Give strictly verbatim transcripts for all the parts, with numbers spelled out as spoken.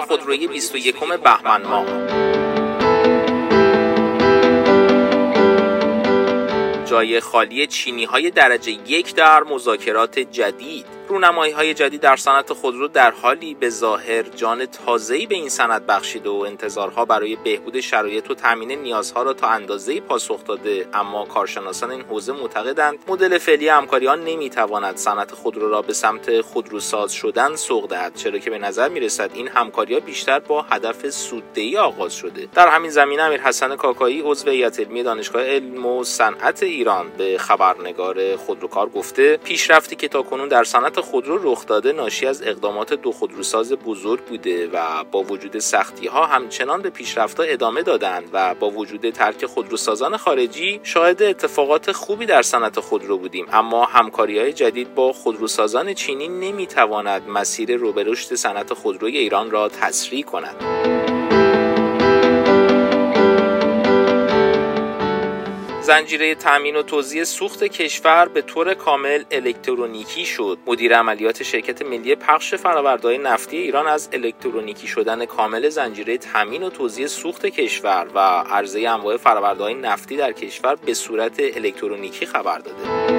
خودرویی بیست و یکم بهمن ماه. جای خالی چینی‌های درجه یک در مذاکرات جدید. رونمایی‌های جدید در صنعت خودرو در حالی به ظاهر جان تازه‌ای به این صنعت بخشیده و انتظارها برای بهبود شرایط و تامین نیازها را تا اندازه‌ای پاسخ داده، اما کارشناسان این حوزه معتقدند مدل فعلی همکاری‌ها نمی‌تواند صنعت خودرو را به سمت خودروساز شدن سوق دهد، چرا که به نظر می‌رسد این همکاری‌ها بیشتر با هدف سوددهی آغاز شده. در همین زمینه امیرحسن کاکایی عضو هیئت علمی دانشگاه علم و صنعت ایران به خبرنگار خودروکار گفته پیشرفتی که تاکنون در صنعت خودرو رخ داده ناشی از اقدامات دو خودروساز بزرگ بوده و با وجود سختی‌ها همچنان به پیشرفت‌ها ادامه دادند و با وجود ترک خودروسازان خارجی شاهد اتفاقات خوبی در صنعت خودرو بودیم، اما همکاری‌های جدید با خودروسازان چینی نمی‌تواند مسیر رو به رشد صنعت خودروی ایران را تسریع کند. زنجیره تامین و توزیع سوخت کشور به طور کامل الکترونیکی شد. مدیر عملیات شرکت ملی پخش فرآورده‌های نفتی ایران از الکترونیکی شدن کامل زنجیره تامین و توزیع سوخت کشور و عرضه انواع فرآورده‌های نفتی در کشور به صورت الکترونیکی خبر داده.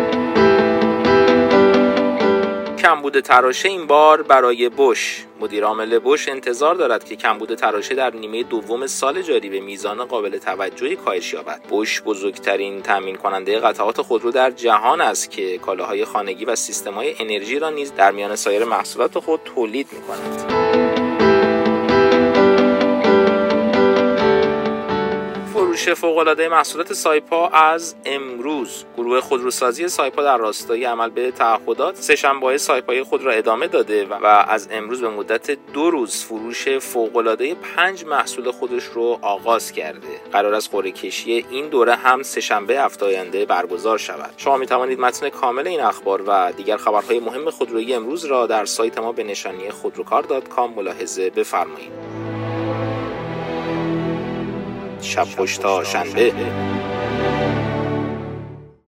کمبود تراشه این بار برای بوش. مدیر عامل بوش انتظار دارد که کمبود تراشه در نیمه دوم سال جاری به میزان قابل توجهی کاهش یابد. بوش بزرگترین تامین کننده قطعات خودرو در جهان است که کالاهای خانگی و سیستم‌های انرژی را نیز در میان سایر محصولات خود تولید می‌کند. فروش فوق‌العاده محصولات سایپا از امروز. گروه خودروسازی سایپا در راستای عمل به تعهدات سه‌شنبه‌های سایپای خود را ادامه داده و از امروز به مدت دو روز فروش فوق‌العاده پنج محصول خودش رو آغاز کرده. قرار است قرعه‌کشی این دوره هم سه‌شنبه هفته آینده برگزار شود. شما می توانید متن کامل این اخبار و دیگر خبرهای مهم خودرویی امروز را در سایت ما به نشانی خودروکار دات کام ملاحظه بفرمایید. شب خوش تا شنبه.